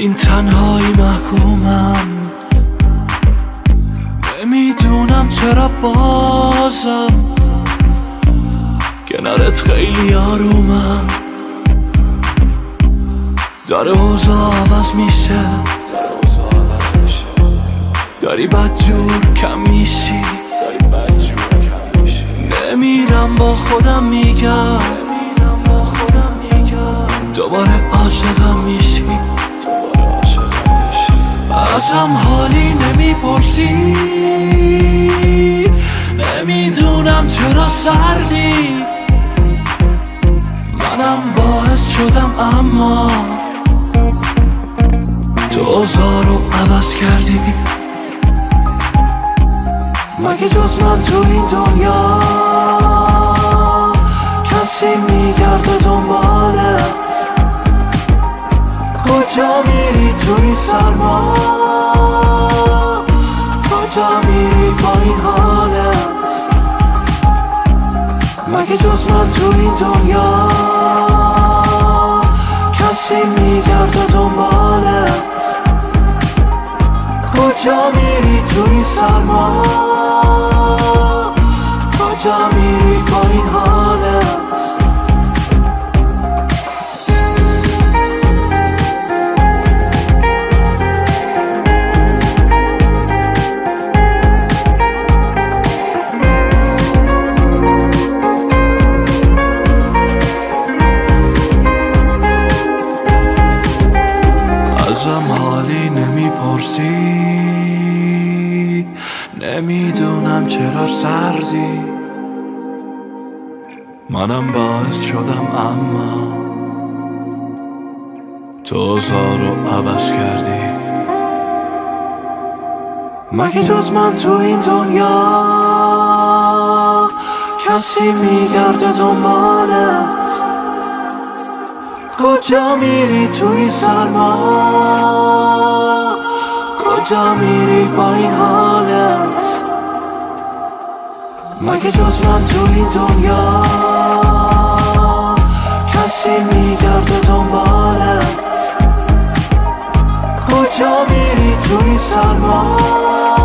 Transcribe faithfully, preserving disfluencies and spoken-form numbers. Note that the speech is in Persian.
این تنهایی محکومم، نمیدونم چرا بازم کنارت خیلی آرومم. داره اوضاع عوض میشه، داری بدجور کم میشی، نمیرم با خودم میگم دوباره عاشقم میشی. ازم حالی نمیپرسی، نمیدونم چرا سردی، منم باعث شدم اما تو اوضاع رو عوض کردی. مگه جز من تو این دنیا کسی میگرده دنبالت؟ کجا میری تو این سرما؟ کجا میری با این حالت؟ مگه جز من تو این دنیا کسی میگرده دنبالت؟ کجا میری تو این سرما؟ کجا میری با این حالت؟ ازم حالی نمیپرسی، نمیدونم چرا سردی، منم باعث شدم اما تو اوضاع رو عوض کردی. مگه جز من تو این دنیا کسی میگرده دنبالت؟ کجا میری تو این سرما؟ کجا میری با این حالت؟ مگه جز من تو این دنیا کسی میگرده دنبالت؟ کجا میری تو این سرما؟